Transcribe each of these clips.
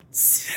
Sit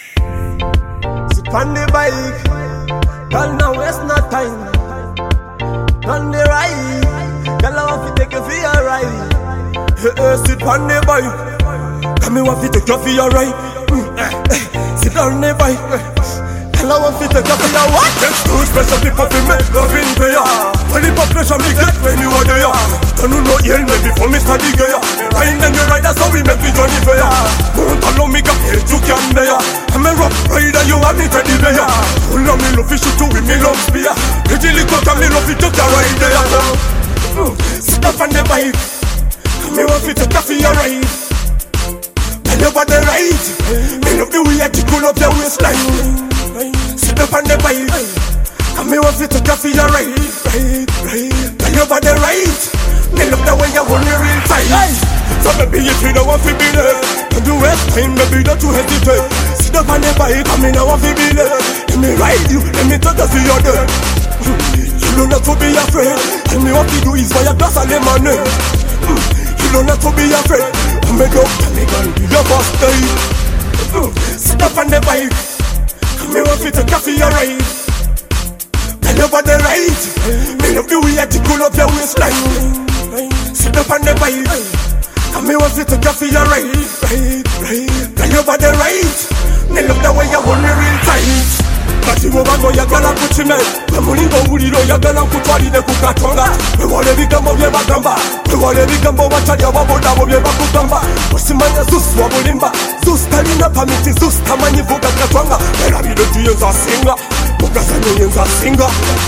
on the bike, girl, now waste no time. On the ride, girl, I want to take you for your ride. Sit on the bike, come me want to take you for your ride. Sit on the bike, girl, I want to take you for your what? Next to special people to make love in prayer. When the pressure me get when you are there, don't know yell me before me start the gear. Ride and you ride, that's how we make the journey fair. Don't allow me get hate, you can bear. I'm a rough rider, you have me teddy bear. Hold on me love fish to with me love spear. Pretty little come me love it to the ride there. Sit up on the bike, me want to take off your ride. Tell you about the ride, me love the way you pull up your waistline. Sit up on the bike, me want to take off your ride. Tell you about the ride, me love the way you hold me real tight. So baby, if you don't want to be there, don't do waste time, baby, don't you hesitate. Sit up on the bike, I mean I want to be there. Let me ride you, let me take you to your day. You don't have to be afraid. Tell me what to do is buy a glass of lemonade. You don't have to be afraid. I'm a doctor, me gonna be your boss day. Sit up on the bike, me want to take off your ride. Tell you about the ride, me love the way you pull up your waistline. Sit up on the bike, me want to take off your ride. Tell you about the ride, me love the way you hold me real tight. Kati wobango yagala kuchime Mulingo uliro yagala kutwalide kukatonga Wewale bigambo bye bagamba Wewale bigambo wachali ababodabo bye bakugamba Osimanya Zeus wabulimba Zeus talina pamiti Zeus tamanyi vuga katwanga Era bide tuyenza singa Mugazanyo yenza singa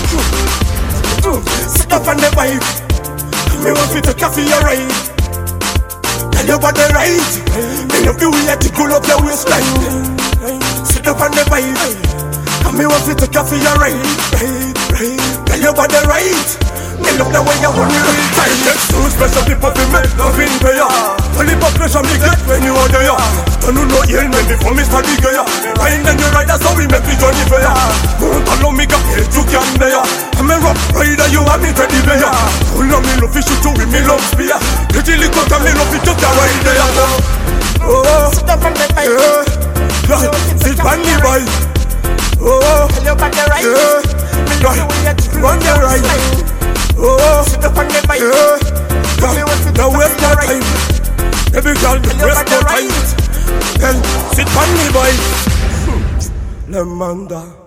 Sit up on the bike Me want to take off your ride. Tell you about the ride. Me love the way you pull up your waistline. Sit up on the bike, me want to take off your ride. Tell you about the ride. Me love the way you hold me real tight. Next to special people to make love in prayer. Only for pressure me get when you are there. Don't know yell me before me start the gear. Ride and you ride, that's how we make the journey fair. Don't allow me get hate, you can bear. I'm a rough rider, you have me teddy bear. Hold on me love fish to with me love spear. Pretty little come me love it to the ride there. Oh, sit up on the bike. Sit on the bike. Oh, tell you about the ride. Run the ride. Oh, sit up on the bike. Now waste no time. Every girl, waste no time. Then sit on the bike. Lemanda.